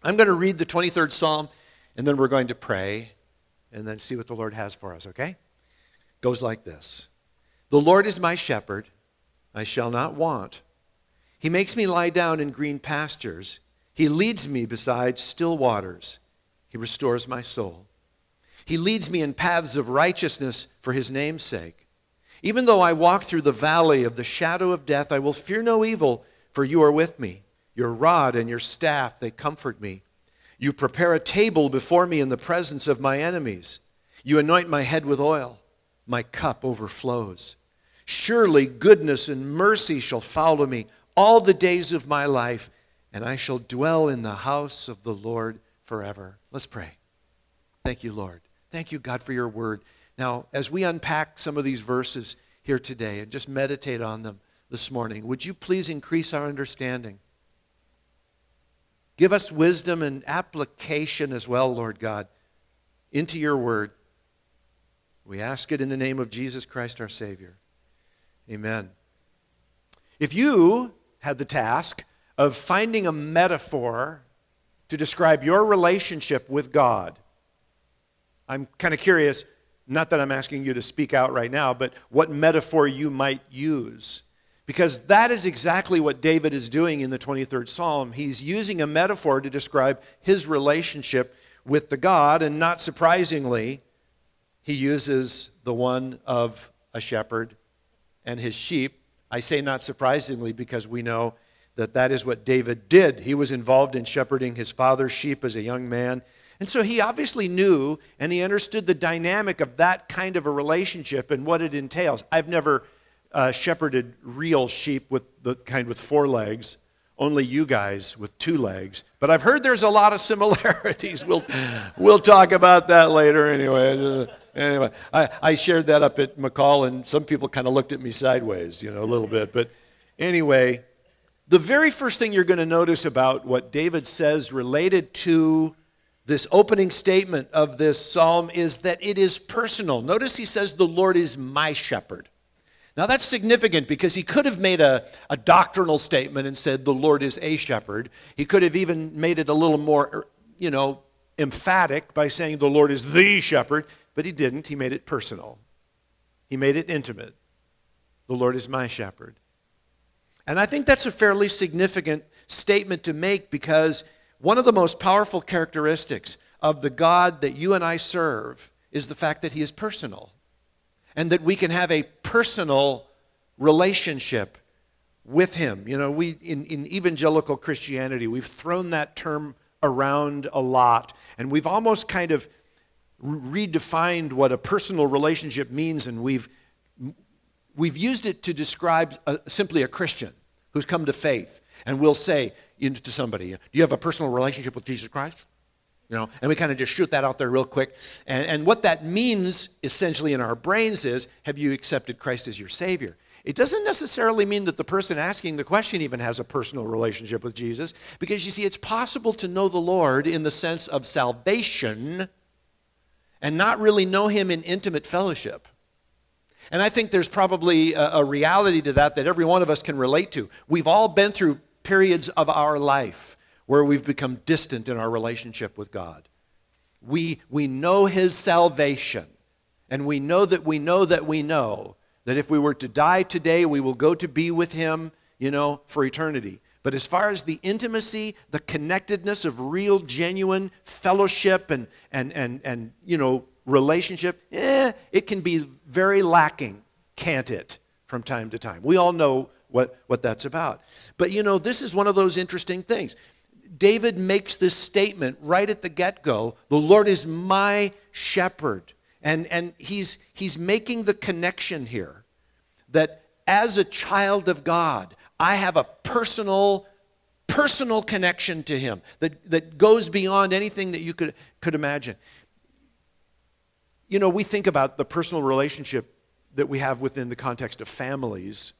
I'm going to read the 23rd Psalm, and then we're going to pray, and then see what the Lord has for us, okay? Goes like this. The Lord is my shepherd, I shall not want. He makes me lie down in green pastures. He leads me beside still waters. He restores my soul. He leads me in paths of righteousness for his name's sake. Even though I walk through the valley of the shadow of death, I will fear no evil, for you are with me. Your rod and your staff, they comfort me. You prepare a table before me in the presence of my enemies. You anoint my head with oil. My cup overflows. Surely goodness and mercy shall follow me all the days of my life, and I shall dwell in the house of the Lord forever. Let's pray. Thank you, Lord. Thank you, God, for your word. Now, as we unpack some of these verses here today and just meditate on them this morning, would you please increase our understanding? Give us wisdom and application as well, Lord God, into your word. We ask it in the name of Jesus Christ, our Savior. Amen. If you had the task of finding a metaphor to describe your relationship with God, I'm kind of curious, not that I'm asking you to speak out right now, but what metaphor you might use. Because that is exactly what David is doing in the 23rd Psalm. He's using a metaphor to describe his relationship with the God, and not surprisingly, he uses the one of a shepherd and his sheep. I say not surprisingly because we know that that is what David did. He was involved in shepherding his father's sheep as a young man. And so he obviously knew and he understood the dynamic of that kind of a relationship and what it entails. I've never shepherded real sheep with the kind with 4 legs, only you guys with 2 legs. But I've heard there's a lot of similarities. We'll talk about that later anyway. Anyway, I shared that up at McCall, and some people kind of looked at me sideways, a little bit. But anyway, the very first thing you're going to notice about what David says related to this opening statement of this psalm is that it is personal. Notice he says, the Lord is my shepherd. Now that's significant because he could have made a doctrinal statement and said, the Lord is a shepherd. He could have even made it a little more, emphatic by saying the Lord is the shepherd. But he didn't. He made it personal. He made it intimate. The Lord is my shepherd. And I think that's a fairly significant statement to make because one of the most powerful characteristics of the God that you and I serve is the fact that he is personal and that we can have a personal relationship with him. We in evangelical Christianity, we've thrown that term around a lot, and we've almost kind of redefined what a personal relationship means, and we've used it to describe simply a Christian who's come to faith. And we'll say to somebody, do you have a personal relationship with Jesus Christ? And we kind of just shoot that out there real quick. And what that means essentially in our brains is, have you accepted Christ as your Savior? It doesn't necessarily mean that the person asking the question even has a personal relationship with Jesus, because you see, it's possible to know the Lord in the sense of salvation and not really know him in intimate fellowship. And I think there's probably a reality to that every one of us can relate to. We've all been through periods of our life where we've become distant in our relationship with God. We know his salvation, and we know that if we were to die today, we will go to be with him, for eternity. But as far as the intimacy, the connectedness of real, genuine fellowship and relationship, it can be very lacking, can't it, from time to time. We all know what that's about. But this is one of those interesting things. David makes this statement right at the get-go, the Lord is my shepherd. And he's making the connection here that as a child of God, I have a personal connection to him that goes beyond anything that you could imagine. We think about the personal relationship that we have within the context of families.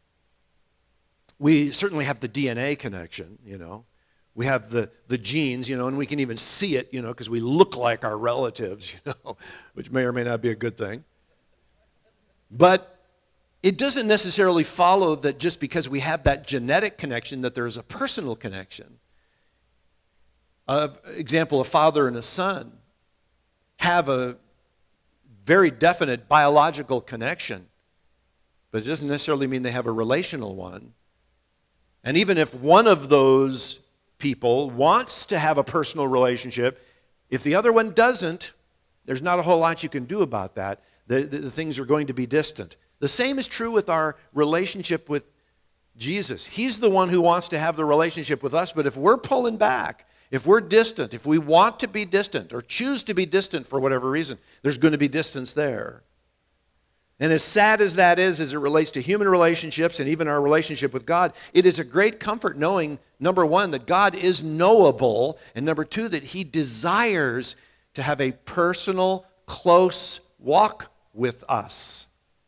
We certainly have the DNA connection, We have the genes, and we can even see it, because we look like our relatives, which may or may not be a good thing. But it doesn't necessarily follow that just because we have that genetic connection that there is a personal connection. example, a father and a son have a very definite biological connection, but it doesn't necessarily mean they have a relational one. And even if one of those people wants to have a personal relationship, if the other one doesn't, there's not a whole lot you can do about that. The things are going to be distant. The same is true with our relationship with Jesus. He's the one who wants to have the relationship with us, but if we're pulling back, if we're distant, if we want to be distant or choose to be distant for whatever reason, there's going to be distance there. And as sad as that is as it relates to human relationships and even our relationship with God, it is a great comfort knowing, number one, that God is knowable, and number two, that He desires to have a personal, close walk with us.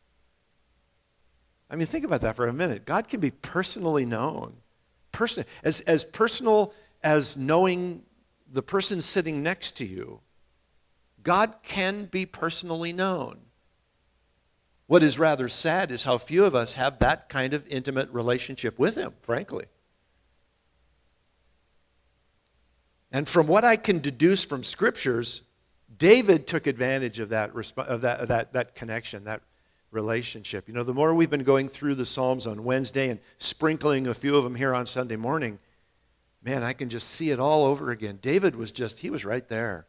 I mean, think about that for a minute. God can be personally known. As personal as knowing the person sitting next to you, God can be personally known. What is rather sad is how few of us have that kind of intimate relationship with Him, frankly. And from what I can deduce from Scriptures, David took advantage of that connection, that relationship. You know, the more we've been going through the Psalms on Wednesday and sprinkling a few of them here on Sunday morning, man, I can just see it all over again. David he was right there.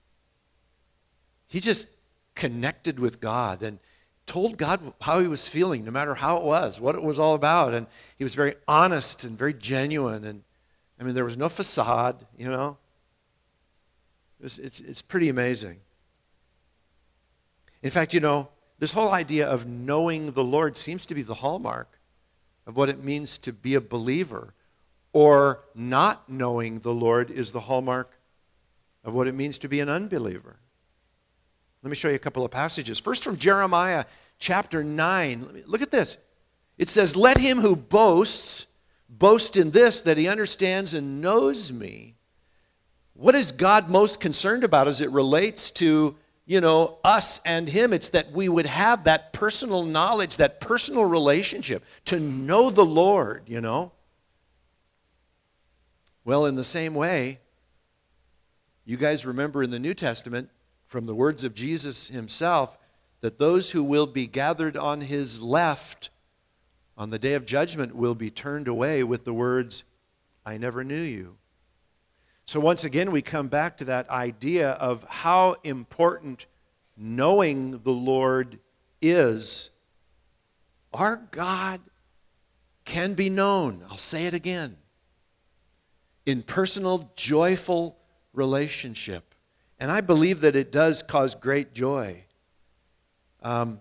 He just connected with God and told God how he was feeling, no matter how it was, what it was all about. And he was very honest and very genuine. And I mean, there was no facade, you know. It's pretty amazing. In fact, you know, this whole idea of knowing the Lord seems to be the hallmark of what it means to be a believer. Or not knowing the Lord is the hallmark of what it means to be an unbeliever. Let me show you a couple of passages. First, from Jeremiah chapter 9. Look at this. It says, "Let him who boasts, boast in this, that he understands and knows me." What is God most concerned about as it relates to, you know, us and Him? It's that we would have that personal knowledge, that personal relationship, to know the Lord, you know. Well, in the same way, you guys remember in the New Testament, from the words of Jesus Himself, that those who will be gathered on His left on the day of judgment will be turned away with the words, "I never knew you." So once again, we come back to that idea of how important knowing the Lord is. Our God can be known. I'll say it again. In personal, joyful relationship. And I believe that it does cause great joy. I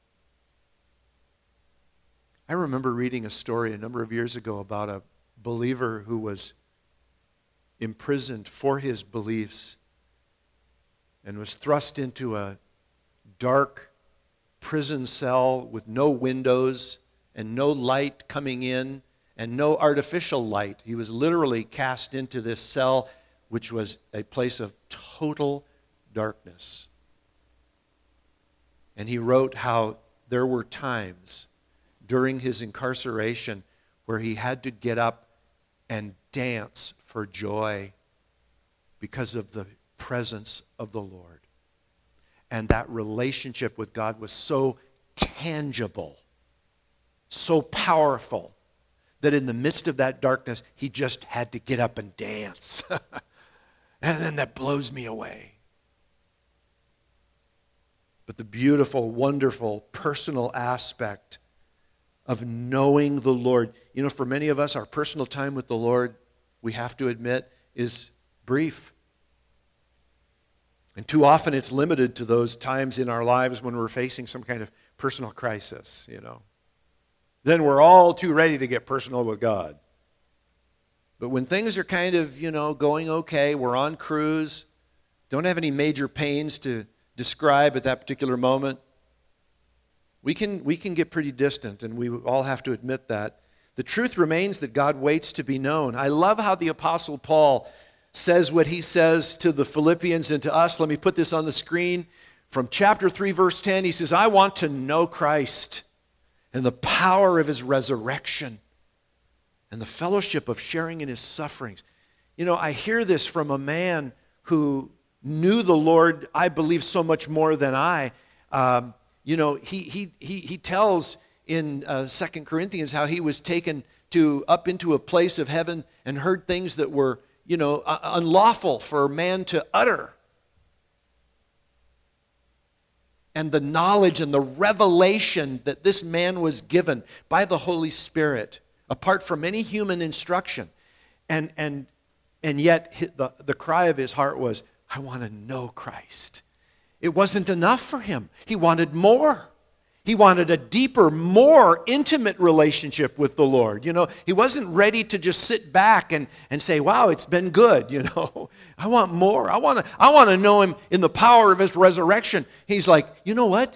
remember reading a story a number of years ago about a believer who was imprisoned for his beliefs and was thrust into a dark prison cell with no windows and no light coming in and no artificial light. He was literally cast into this cell, which was a place of total darkness. And he wrote how there were times during his incarceration where he had to get up and dance for joy because of the presence of the Lord. And that relationship with God was so tangible, so powerful, that in the midst of that darkness, he just had to get up and dance. And then that blows me away. But the beautiful, wonderful, personal aspect of knowing the Lord. You know, for many of us, our personal time with the Lord, we have to admit, is brief. And too often it's limited to those times in our lives when we're facing some kind of personal crisis, you know. Then we're all too ready to get personal with God. But when things are kind of, you know, going okay, we're on cruise, don't have any major pains to describe at that particular moment, we can get pretty distant, and we all have to admit that. The truth remains that God waits to be known. I love how the Apostle Paul says what he says to the Philippians and to us. Let me put this on the screen. From chapter 3, verse 10, he says, "I want to know Christ and the power of His resurrection and the fellowship of sharing in His sufferings." I hear this from a man who knew the Lord, I believe, so much more than I. He tells in 2 Corinthians how he was taken up into a place of heaven and heard things that were, unlawful for man to utter. And the knowledge and the revelation that this man was given by the Holy Spirit, apart from any human instruction. And yet the cry of his heart was, I want to know Christ. It wasn't enough for him. He wanted more. He wanted a deeper, more intimate relationship with the Lord. He wasn't ready to just sit back and say, wow, it's been good. I want more. I want to know him in the power of his resurrection. He's like, you know what?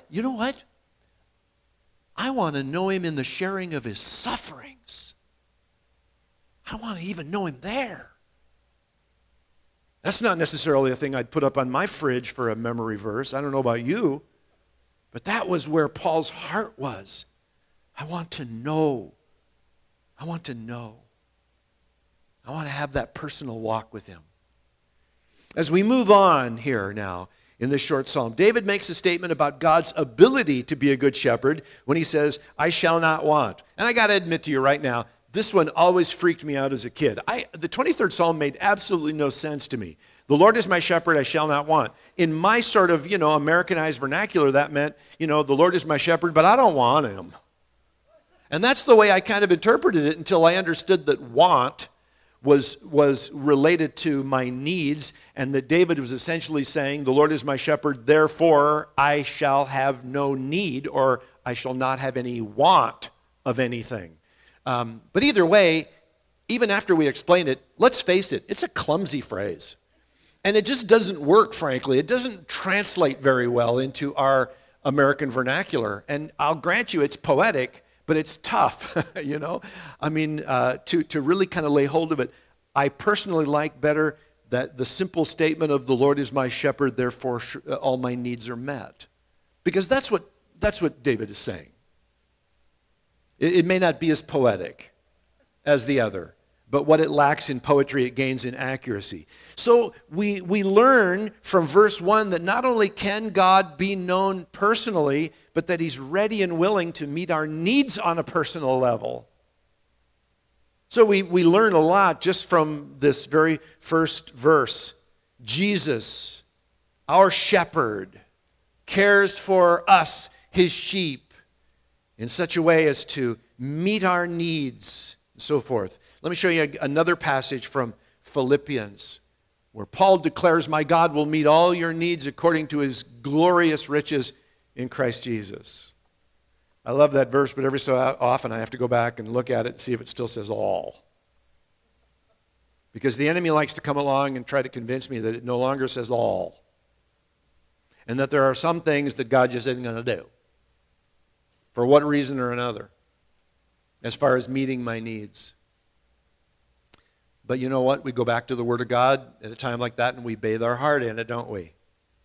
I want to know him in the sharing of his sufferings. I want to even know him there. That's not necessarily a thing I'd put up on my fridge for a memory verse. I don't know about you. But that was where Paul's heart was. I want to know. I want to know. I want to have that personal walk with him. As we move on here now in this short psalm, David makes a statement about God's ability to be a good shepherd when he says, I shall not want. And I got to admit to you right now, this one always freaked me out as a kid. The 23rd Psalm made absolutely no sense to me. The Lord is my shepherd, I shall not want. In my sort of, Americanized vernacular, that meant, the Lord is my shepherd, but I don't want him. And that's the way I kind of interpreted it until I understood that want was related to my needs, and that David was essentially saying, the Lord is my shepherd, therefore I shall have no need, or I shall not have any want of anything. But either way, even after we explain it, let's face it, it's a clumsy phrase. And it just doesn't work, frankly. It doesn't translate very well into our American vernacular. And I'll grant you it's poetic, but it's tough, to really kind of lay hold of it. I personally like better that the simple statement of the Lord is my shepherd, therefore all my needs are met. Because that's what David is saying. It may not be as poetic as the other, but what it lacks in poetry, it gains in accuracy. So we learn from verse 1 that not only can God be known personally, but that he's ready and willing to meet our needs on a personal level. So we learn a lot just from this very first verse. Jesus, our shepherd, cares for us, his sheep, in such a way as to meet our needs, and so forth. Let me show you another passage from Philippians where Paul declares, my God will meet all your needs according to his glorious riches in Christ Jesus. I love that verse, but every so often I have to go back and look at it and see if it still says all. Because the enemy likes to come along and try to convince me that it no longer says all. And that there are some things that God just isn't going to do. For one reason or another. As far as meeting my needs. But you know what? We go back to the Word of God at a time like that and we bathe our heart in it, don't we?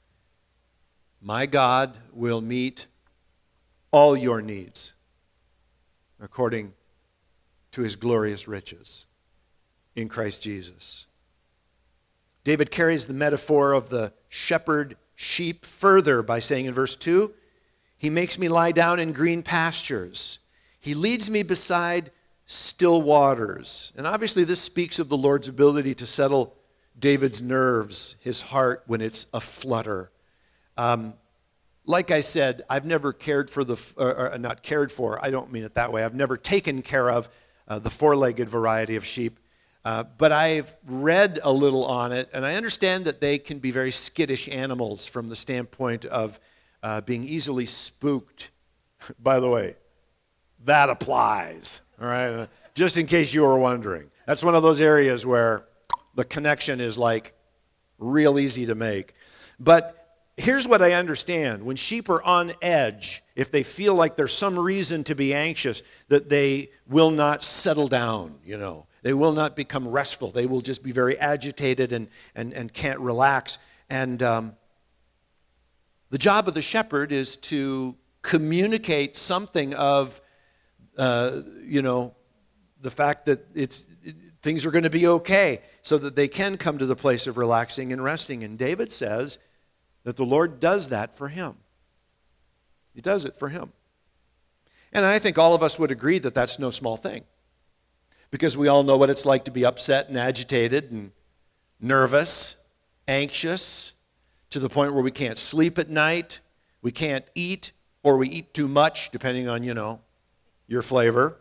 My God will meet all your needs according to his glorious riches in Christ Jesus. David carries the metaphor of the shepherd sheep further by saying in verse 2, he makes me lie down in green pastures. He leads me beside still waters. And obviously this speaks of the Lord's ability to settle David's nerves, his heart when it's aflutter. Like I said, I've never cared for not cared for, I don't mean it that way. I've never taken care of the four-legged variety of sheep. But I've read a little on it, and I understand that they can be very skittish animals from the standpoint of being easily spooked. By the way, that applies, all right? Just in case you were wondering. That's one of those areas where the connection is like real easy to make. But here's what I understand. When sheep are on edge, if they feel like there's some reason to be anxious, that they will not settle down, you know. They will not become restful. They will just be very agitated and can't relax. And the job of the shepherd is to communicate something of, the fact that things are going to be okay, so that they can come to the place of relaxing and resting. And David says that the Lord does that for him. He does it for him. And I think all of us would agree that that's no small thing, because we all know what it's like to be upset and agitated and nervous, anxious, to the point where we can't sleep at night, we can't eat, or we eat too much, depending on, your flavor.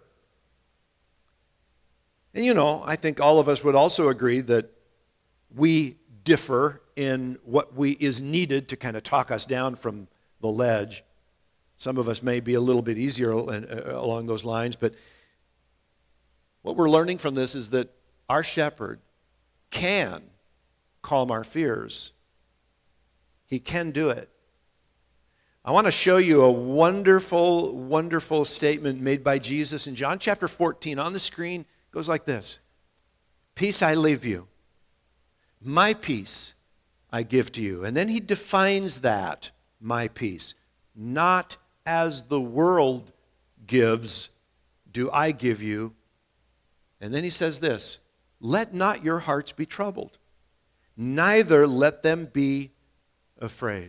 And I think all of us would also agree that we differ in what is needed to kind of talk us down from the ledge. Some of us may be a little bit easier along those lines, but what we're learning from this is that our shepherd can calm our fears. He can do it. I want to show you a wonderful, wonderful statement made by Jesus in John chapter 14. On the screen, it goes like this. Peace I leave you. My peace I give to you. And then he defines that, my peace. Not as the world gives, do I give you. And then he says this, let not your hearts be troubled, neither let them be afraid.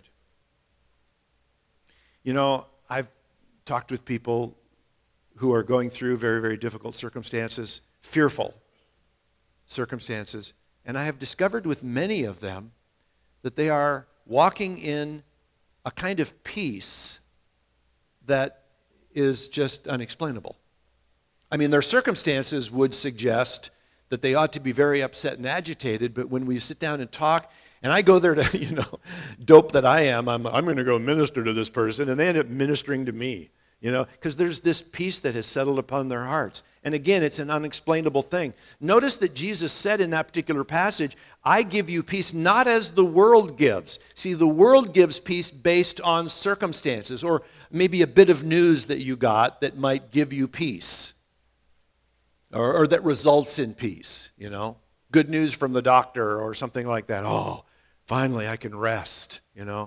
I've talked with people who are going through very, very difficult circumstances, fearful circumstances, and I have discovered with many of them that they are walking in a kind of peace that is just unexplainable. I mean, their circumstances would suggest that they ought to be very upset and agitated, but when we sit down and talk, and I go there to, dope that I am, I'm going to go minister to this person, and they end up ministering to me, because there's this peace that has settled upon their hearts. And again, it's an unexplainable thing. Notice that Jesus said in that particular passage, I give you peace not as the world gives. See, the world gives peace based on circumstances, or maybe a bit of news that you got that might give you peace, or that results in peace, Good news from the doctor or something like that. Oh, finally I can rest,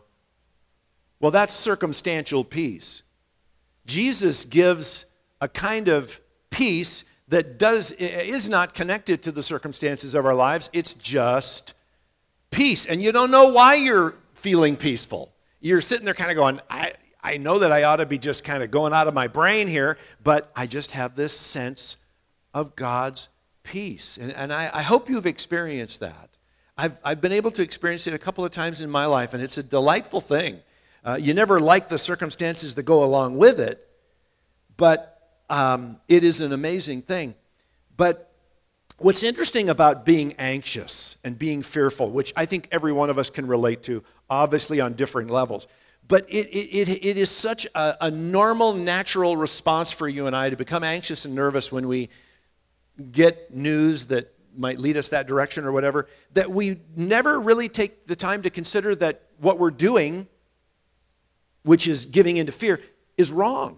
Well, that's circumstantial peace. Jesus gives a kind of peace that is not connected to the circumstances of our lives. It's just peace. And you don't know why you're feeling peaceful. You're sitting there kind of going, I know that I ought to be just kind of going out of my brain here, but I just have this sense of God's peace. And I hope you've experienced that. I've been able to experience it a couple of times in my life, and it's a delightful thing. You never like the circumstances that go along with it, but it is an amazing thing. But what's interesting about being anxious and being fearful, which I think every one of us can relate to, obviously on differing levels, but it is such a normal, natural response for you and I to become anxious and nervous when we get news that might lead us that direction or whatever, that we never really take the time to consider that what we're doing, which is giving into fear, is wrong.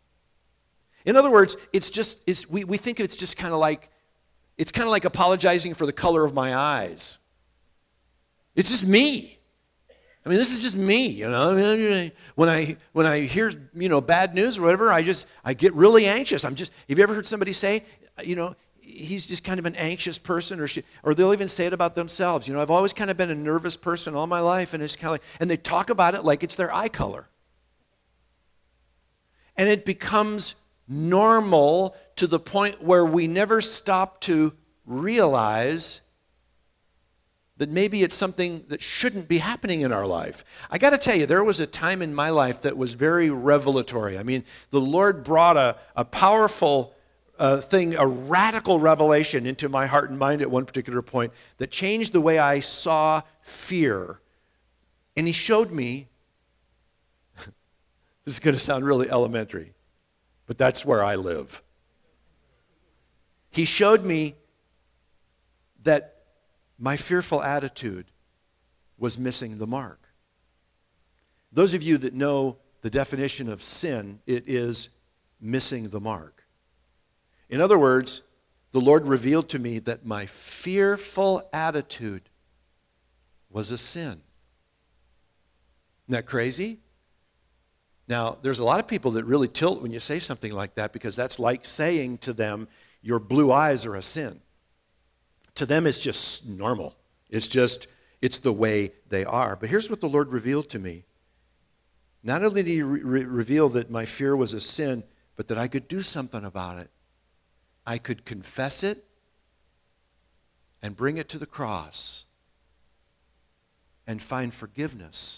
In other words, we think it's just kind of like apologizing for the color of my eyes. It's just me. I mean, this is just me, When I hear, bad news or whatever, I get really anxious. Have you ever heard somebody say, he's just kind of an anxious person, or they'll even say it about themselves. I've always kind of been a nervous person all my life, and it's kind of and they talk about it like it's their eye color. And it becomes normal to the point where we never stop to realize that maybe it's something that shouldn't be happening in our life. I got to tell you, there was a time in my life that was very revelatory. I mean, the Lord brought a powerful thing, a radical revelation into my heart and mind at one particular point that changed the way I saw fear. And he showed me, this is going to sound really elementary, but that's where I live. He showed me that my fearful attitude was missing the mark. Those of you that know the definition of sin, it is missing the mark. In other words, the Lord revealed to me that my fearful attitude was a sin. Isn't that crazy? Now, there's a lot of people that really tilt when you say something like that, because that's like saying to them, your blue eyes are a sin. To them, it's just normal. It's the way they are. But here's what the Lord revealed to me. Not only did he reveal that my fear was a sin, but that I could do something about it. I could confess it and bring it to the cross and find forgiveness.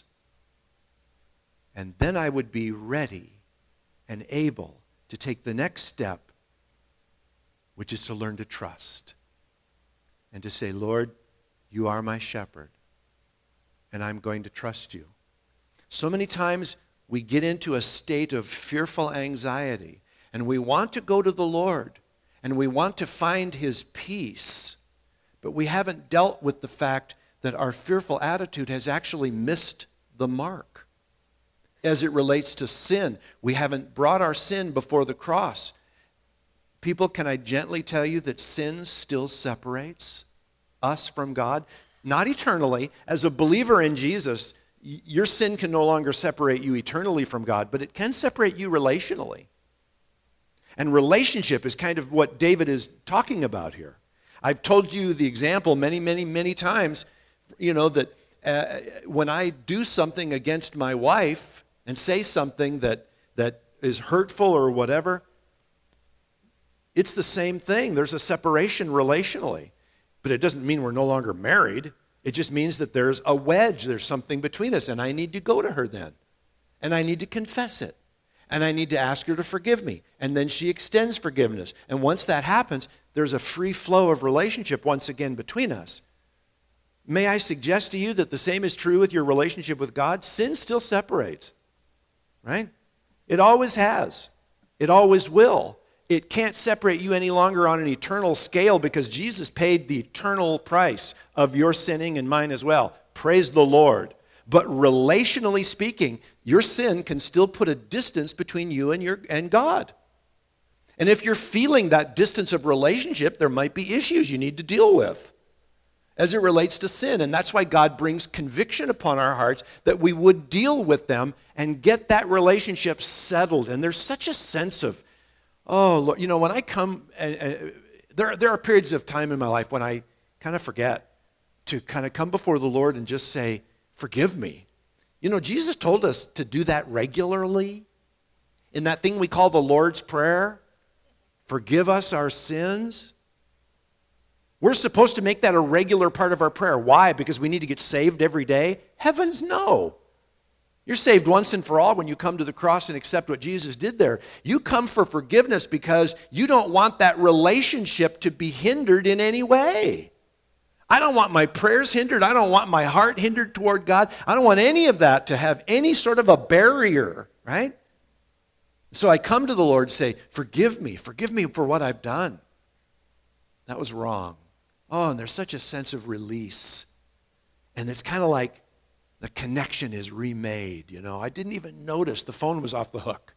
And then I would be ready and able to take the next step, which is to learn to trust and to say, Lord, you are my shepherd, and I'm going to trust you. So many times we get into a state of fearful anxiety, and we want to go to the Lord, and we want to find his peace, but we haven't dealt with the fact that our fearful attitude has actually missed the mark. As it relates to sin, we haven't brought our sin before the cross. People, can I gently tell you that sin still separates us from God? Not eternally. As a believer in Jesus, your sin can no longer separate you eternally from God, but it can separate you relationally. And relationship is kind of what David is talking about here. I've told you the example many times, that when I do something against my wife and say something that is hurtful or whatever, it's the same thing. There's a separation relationally. But it doesn't mean we're no longer married. It just means that there's a wedge. There's something between us, and I need to go to her then. And I need to confess it. And I need to ask her to forgive me. And then she extends forgiveness. And once that happens, there's a free flow of relationship once again between us. May I suggest to you that the same is true with your relationship with God? Sin still separates, right? It always has. It always will. It can't separate you any longer on an eternal scale because Jesus paid the eternal price of your sinning and mine as well. Praise the Lord. But relationally speaking, your sin can still put a distance between you and God. And if you're feeling that distance of relationship, there might be issues you need to deal with as it relates to sin. And that's why God brings conviction upon our hearts that we would deal with them and get that relationship settled. And there's such a sense of, oh, Lord, when I come, there are periods of time in my life when I kind of forget to kind of come before the Lord and just say, forgive me. Jesus told us to do that regularly in that thing we call the Lord's Prayer. Forgive us our sins. We're supposed to make that a regular part of our prayer. Why? Because we need to get saved every day? Heavens, no. You're saved once and for all when you come to the cross and accept what Jesus did there. You come for forgiveness because you don't want that relationship to be hindered in any way. I don't want my prayers hindered. I don't want my heart hindered toward God. I don't want any of that to have any sort of a barrier, right? So I come to the Lord and say, forgive me for what I've done. That was wrong. Oh, and there's such a sense of release. And it's kind of like the connection is remade, I didn't even notice the phone was off the hook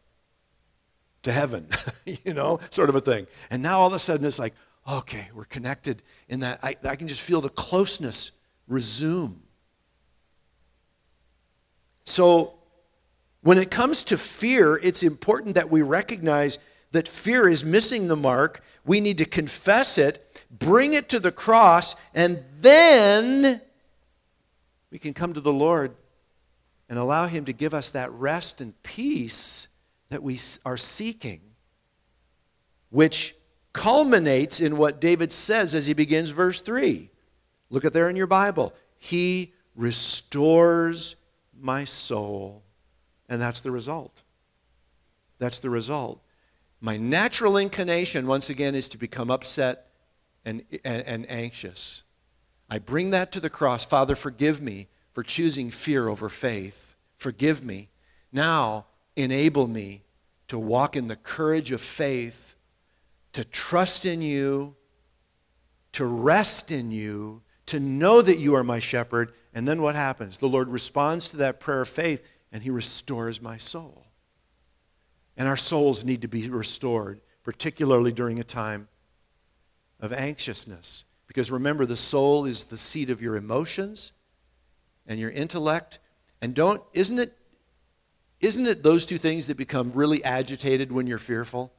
to heaven, sort of a thing. And now all of a sudden it's like, okay, we're connected in that. I can just feel the closeness resume. So when it comes to fear, it's important that we recognize that fear is missing the mark. We need to confess it, bring it to the cross, and then we can come to the Lord and allow him to give us that rest and peace that we are seeking, which culminates in what David says as he begins verse 3. Look at there in your Bible. He restores my soul. And that's the result. That's the result. My natural inclination, once again, is to become upset and anxious. I bring that to the cross. Father, forgive me for choosing fear over faith. Forgive me. Now, enable me to walk in the courage of faith, to trust in you, to rest in you, to know that you are my shepherd. And then what happens? The Lord responds to that prayer of faith, and he restores my soul. And our souls need to be restored, particularly during a time of anxiousness. Because remember, the soul is the seat of your emotions and your intellect. And isn't it those two things that become really agitated when you're fearful?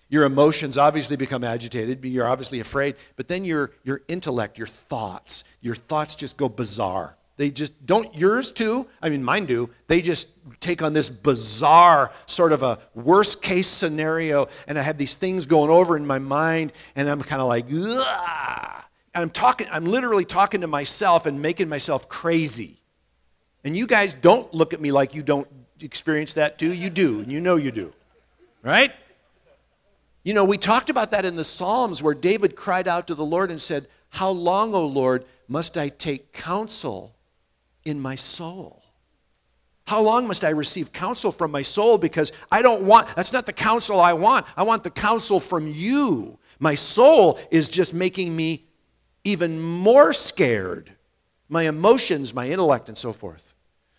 Your emotions obviously become agitated. You're obviously afraid. But then your intellect, your thoughts just go bizarre. They just don't, yours too, I mean mine do, they just take on this bizarre sort of a worst case scenario, and I have these things going over in my mind, and I'm kind of like, ugh. I'm literally talking to myself and making myself crazy. And you guys don't look at me like you don't experience that too. You do, and you know you do, right? You know, we talked about that in the Psalms where David cried out to the Lord and said, "How long, O Lord, must I take counsel in my soul? How long must I receive counsel from my soul? Because that's not the counsel I want. I want the counsel from you. My soul is just making me even more scared. My emotions, my intellect, and so forth."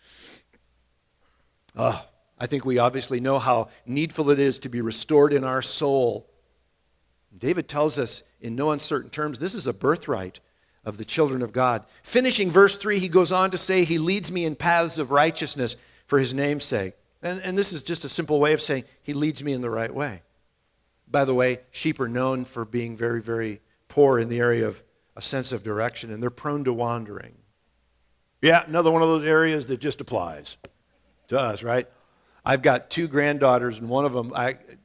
I think we obviously know how needful it is to be restored in our soul. David tells us in no uncertain terms, this is a birthright of the children of God. Finishing verse 3, he goes on to say, he leads me in paths of righteousness for his name's sake. And this is just a simple way of saying he leads me in the right way. By the way, sheep are known for being very, very poor in the area of a sense of direction, and they're prone to wandering. Yeah, another one of those areas that just applies to us, right? I've got 2 granddaughters, and one of them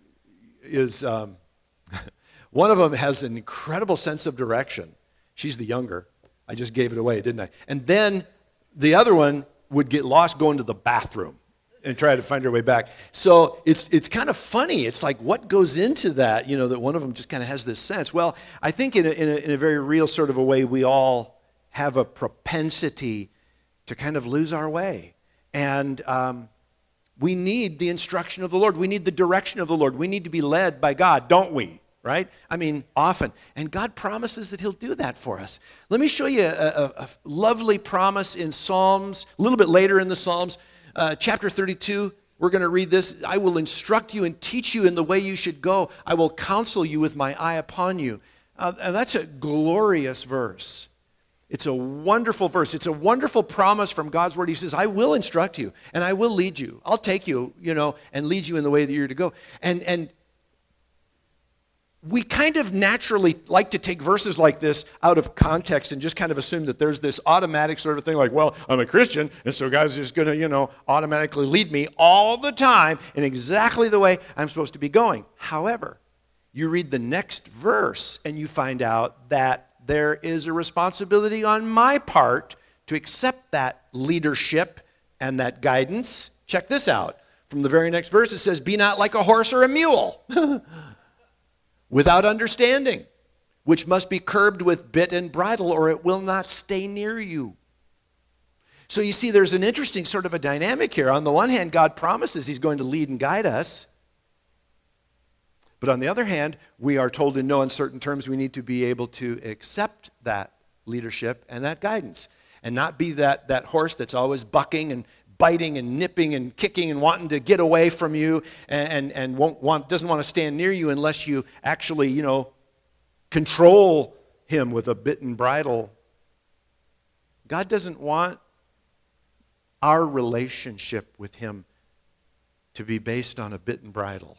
one of them has an incredible sense of direction. She's the younger. I just gave it away, didn't I? And then the other one would get lost going to the bathroom and try to find her way back. So it's kind of funny. It's like, what goes into that, that one of them just kind of has this sense? Well, I think in a very real sort of a way, we all have a propensity to kind of lose our way. And we need the instruction of the Lord. We need the direction of the Lord. We need to be led by God, don't we? Right? I mean, often. And God promises that he'll do that for us. Let me show you a lovely promise in Psalms, a little bit later in the Psalms, chapter 32. We're going to read this. I will instruct you and teach you in the way you should go. I will counsel you with my eye upon you. And that's a glorious verse. It's a wonderful verse. It's a wonderful promise from God's word. He says, I will instruct you and I will lead you. I'll take you, and lead you in the way that you're to go. And we kind of naturally like to take verses like this out of context and just kind of assume that there's this automatic sort of thing like, well, I'm a Christian, and so God's just going to, automatically lead me all the time in exactly the way I'm supposed to be going. However, you read the next verse and you find out that there is a responsibility on my part to accept that leadership and that guidance. Check this out. From the very next verse, it says, be not like a horse or a mule. Without understanding, which must be curbed with bit and bridle, or it will not stay near you. So you see, there's an interesting sort of a dynamic here. On the one hand, God promises he's going to lead and guide us. But on the other hand, we are told in no uncertain terms we need to be able to accept that leadership and that guidance and not be that horse that's always bucking and biting and nipping and kicking and wanting to get away from you and doesn't want to stand near you unless you actually, control him with a bit and bridle. God doesn't want our relationship with him to be based on a bit and bridle.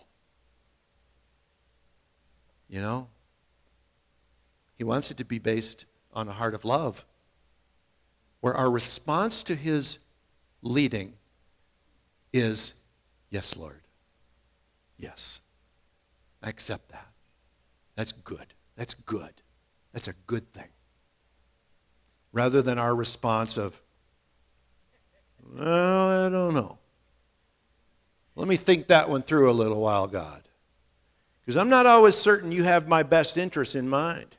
He wants it to be based on a heart of love, where our response to his leading is, yes, Lord. Yes. I accept that. That's good. That's good. That's a good thing. Rather than our response of, well, I don't know. Let me think that one through a little while, God. Because I'm not always certain you have my best interests in mind.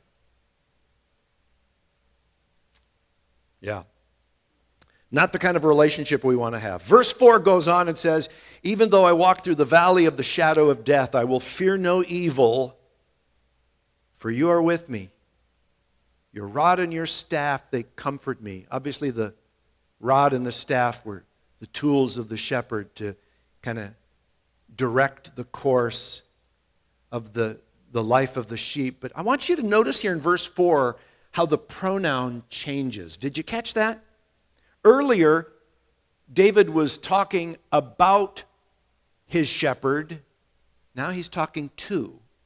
Yeah. Not the kind of relationship we want to have. Verse 4 goes on and says, even though I walk through the valley of the shadow of death, I will fear no evil, for you are with me. Your rod and your staff, they comfort me. Obviously, the rod and the staff were the tools of the shepherd to kind of direct the course of the life of the sheep. But I want you to notice here in verse 4 how the pronoun changes. Did you catch that? Earlier, David was talking about his shepherd. Now he's talking to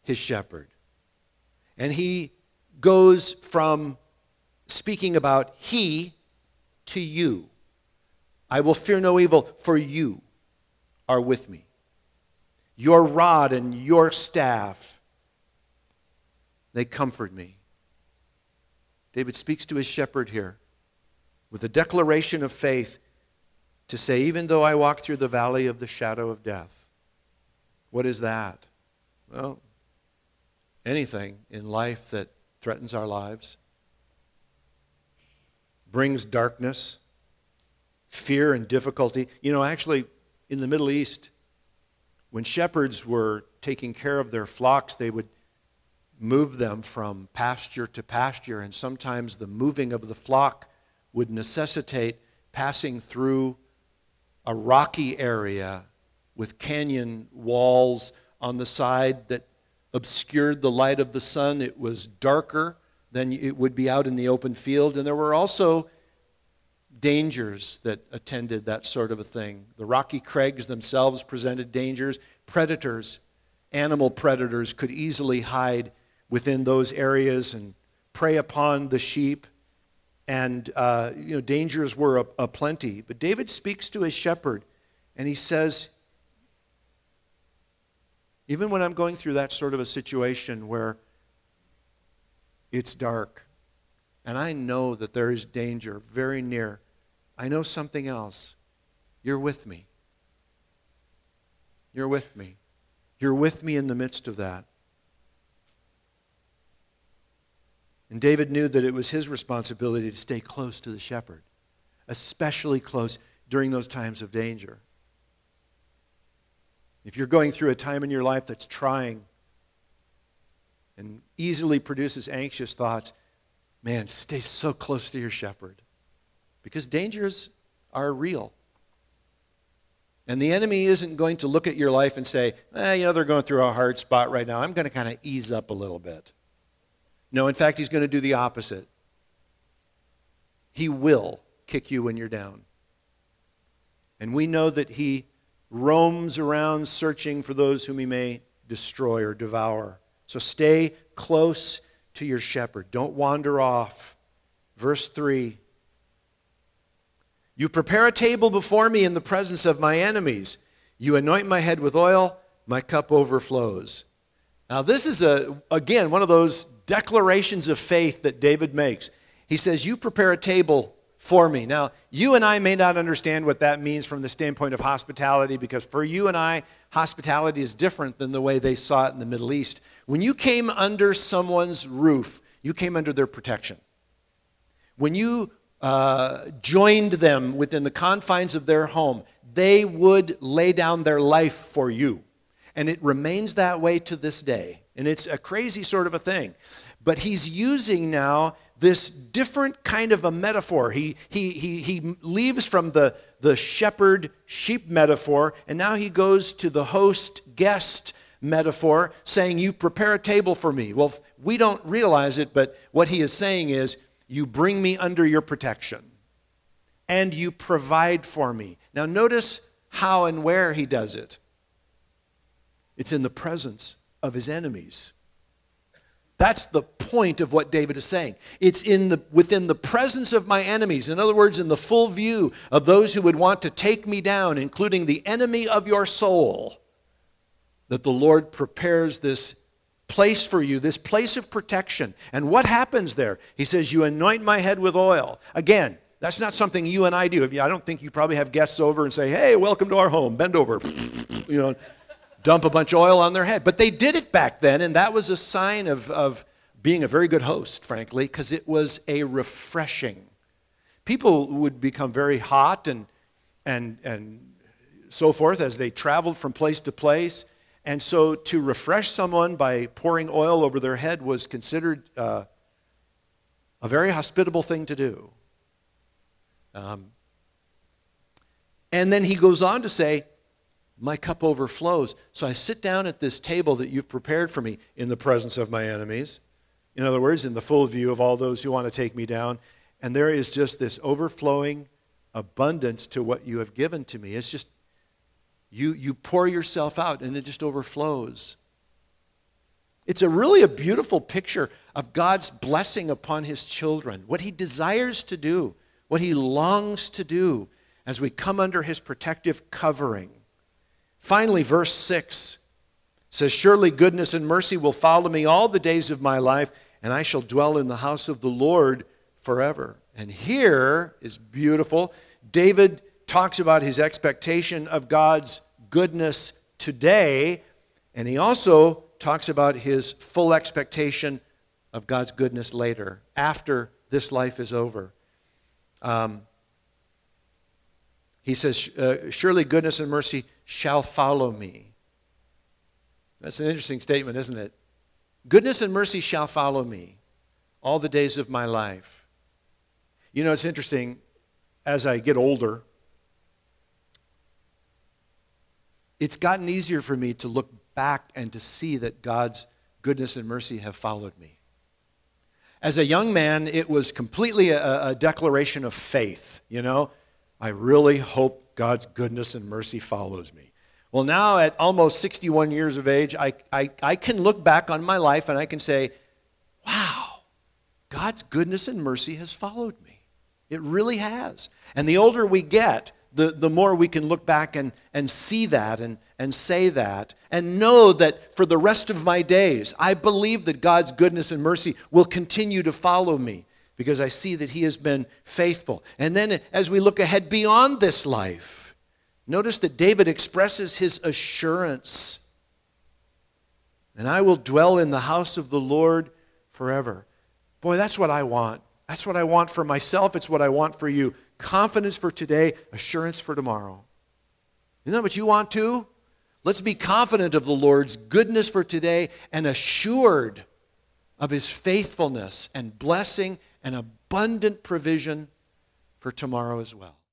his shepherd. And he goes from speaking about he to you. I will fear no evil, for you are with me. Your rod and your staff, they comfort me. David speaks to his shepherd here with a declaration of faith to say, even though I walk through the valley of the shadow of death. What is that? Well, anything in life that threatens our lives, brings darkness, fear and difficulty. Actually, in the Middle East, when shepherds were taking care of their flocks, they would move them from pasture to pasture, and sometimes the moving of the flock would necessitate passing through a rocky area with canyon walls on the side that obscured the light of the sun. It was darker than it would be out in the open field, and there were also dangers that attended that sort of a thing. The rocky crags themselves presented dangers. Predators, animal predators, could easily hide within those areas and prey upon the sheep. And dangers were aplenty. But David speaks to his shepherd, and he says, even when I'm going through that sort of a situation where it's dark, and I know that there is danger very near, I know something else. You're with me. You're with me. You're with me in the midst of that. And David knew that it was his responsibility to stay close to the shepherd, especially close during those times of danger. If you're going through a time in your life that's trying and easily produces anxious thoughts, man, stay so close to your shepherd, because dangers are real. And the enemy isn't going to look at your life and say, they're going through a hard spot right now. I'm going to kind of ease up a little bit. No, in fact, he's going to do the opposite. He will kick you when you're down. And we know that he roams around searching for those whom he may destroy or devour. So stay close to your shepherd. Don't wander off. Verse 3. You prepare a table before me in the presence of my enemies. You anoint my head with oil, my cup overflows. Now this is, again, one of those declarations of faith that David makes. He says, you prepare a table for me. Now, you and I may not understand what that means from the standpoint of hospitality, because for you and I, hospitality is different than the way they saw it in the Middle East. When you came under someone's roof, you came under their protection. When you joined them within the confines of their home, they would lay down their life for you. And it remains that way to this day. And it's a crazy sort of a thing. But he's using now this different kind of a metaphor. He leaves from the shepherd-sheep metaphor, and now he goes to the host-guest metaphor, saying, you prepare a table for me. Well, we don't realize it, but what he is saying is, you bring me under your protection, and you provide for me. Now notice how and where he does it. It's in the presence of his enemies. That's the point of what David is saying. It's within the presence of my enemies. In other words, in the full view of those who would want to take me down, including the enemy of your soul, that the Lord prepares this place for you, this place of protection. And what happens there? He says, you anoint my head with oil. Again, that's not something you and I do. I don't think you probably have guests over and say, hey, welcome to our home, bend over, dump a bunch of oil on their head. But they did it back then, and that was a sign of being a very good host, frankly, because it was a refreshing. People would become very hot and so forth as they traveled from place to place. And so to refresh someone by pouring oil over their head was considered a very hospitable thing to do. And then he goes on to say, my cup overflows. So I sit down at this table that you've prepared for me in the presence of my enemies. In other words, in the full view of all those who want to take me down. And there is just this overflowing abundance to what you have given to me. It's just, you pour yourself out and it just overflows. It's really a beautiful picture of God's blessing upon his children, what he desires to do, what he longs to do as we come under his protective covering. Finally, verse 6 says, "Surely goodness and mercy will follow me all the days of my life, and I shall dwell in the house of the Lord forever." And here is beautiful. David talks about his expectation of God's goodness today, and he also talks about his full expectation of God's goodness later, after this life is over. He says, "Surely goodness and mercy shall follow me." That's an interesting statement, isn't it? Goodness and mercy shall follow me all the days of my life. You know, it's interesting, as I get older, it's gotten easier for me to look back and to see that God's goodness and mercy have followed me. As a young man, it was completely a declaration of faith, you know. I really hope God's goodness and mercy follows me. Well, now at almost 61 years of age, I can look back on my life and I can say, wow, God's goodness and mercy has followed me. It really has. And the older we get, the more we can look back and see that and say that and know that for the rest of my days, I believe that God's goodness and mercy will continue to follow me because I see that he has been faithful. And then as we look ahead beyond this life, notice that David expresses his assurance. "And I will dwell in the house of the Lord forever." Boy, that's what I want. That's what I want for myself. It's what I want for you. Confidence for today, assurance for tomorrow. Isn't that what you want too? Let's be confident of the Lord's goodness for today and assured of his faithfulness and blessing and abundant provision for tomorrow as well.